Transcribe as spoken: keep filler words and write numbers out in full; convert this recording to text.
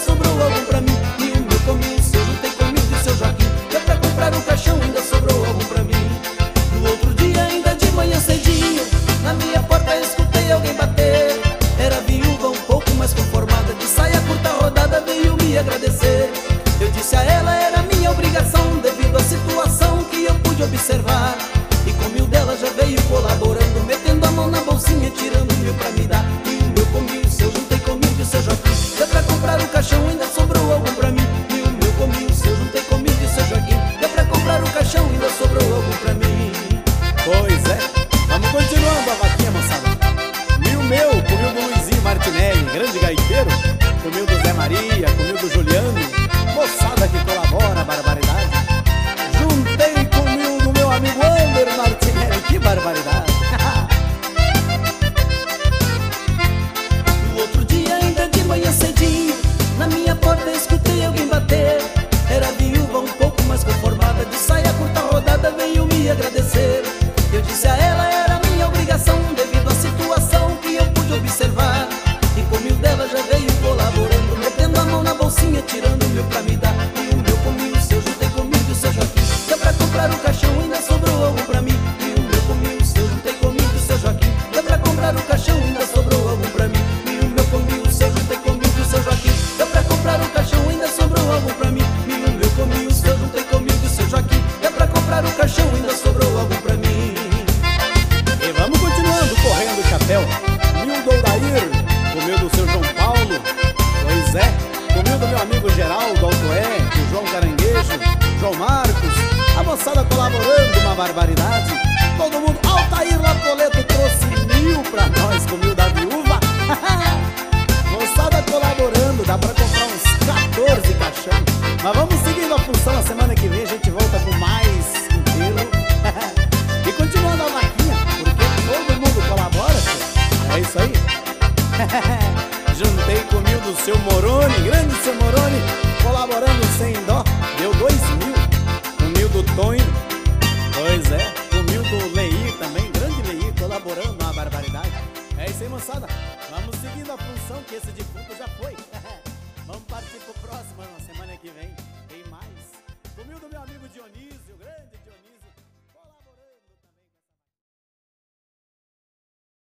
sobrou algum pra mim. E o meu comi o seu, juntei comigo e o seu Joaquim. Deu pra comprar um caixão, ainda sobrou algum pra mim. No outro dia, ainda de manhã cedinho, na minha porta escutei alguém bater. Era viúva um pouco mais conformada, de saia curta rodada, veio me agradecer. Eu disse a ela, era minha obrigação, devido à situação que eu pude observar. E com mil dela já veio colaborando, metendo a mão na bolsinha, tirando mil pra me dar. E o meu comi o seu, juntei comigo e o seu Joaquim. Deu pra comprar um caixão, ainda sobrou algum pra mim. E o meu comi o seu, juntei comigo e o seu Joaquim. Deu pra comprar um caixão, ainda sobrou algum pra mim. Pois é, vamos continuando a vaquinha, moçada. Mil meu, comiu do Luizinho Martinelli, grande gaiteiro. Comiu do Zé Maria, comiu do Juliano, moçada que colabora, barbaridade. Juntei comiu do meu amigo Ander Martinelli, que barbaridade. No outro dia, ainda de manhã cedinho, na minha porta escutei alguém bater. Era viúva um pouco mais conformada, de saia curta rodada, veio me agradecer. Eu disse a ela, era minha obrigação, devido à situação que eu pude observar. E com mil dela já veio colaborando, metendo a mão na bolsinha, tirando mil pra me dar. E o meu comi o seu, juntei comigo e o seu Joaquim. Deu pra comprar um caixão, ainda sobrou algum pra mim. E o meu comi o seu, juntei comigo e o seu Joaquim. Deu pra comprar um caixão, ainda sobrou algum pra mim. E o meu comi o seu, juntei comigo e o seu Joaquim. Deu pra comprar um caixão, ainda sobrou algum pra mim. E o meu comi o seu, juntei comigo e o seu Joaquim. Deu pra comprar um caixão, ainda sobrou algum pra mim. E vamos continuando, correndo o chapéu. Mil do Aldair, comiu do seu João Paulo. Pois é, comiu do meu amigo Geraldo Altoé, do João Caranguejo, João Marcos. A moçada colaborando, uma barbaridade. Todo mundo, Altair Lapoleto trouxe mil pra nós, comiu da viúva. Moçada colaborando, dá pra comprar uns quatorze caixão. Mas vamos seguindo a função, a semana que vem a gente volta com mais inteiro. E continuando a vaquinha, porque todo mundo colabora, filho. É isso aí. Juntei comigo do seu Moroni, grande seu Moroni, colaborando sem dó, deu dois mil. Comigo do Tonho, pois é, comigo do Leir também, grande Leir, colaborando, uma barbaridade. É isso aí, moçada, vamos seguindo a função que esse defunto já foi. Vamos partir pro próximo, na semana que vem tem mais. Comigo do meu amigo Dionísio, grande Dionísio.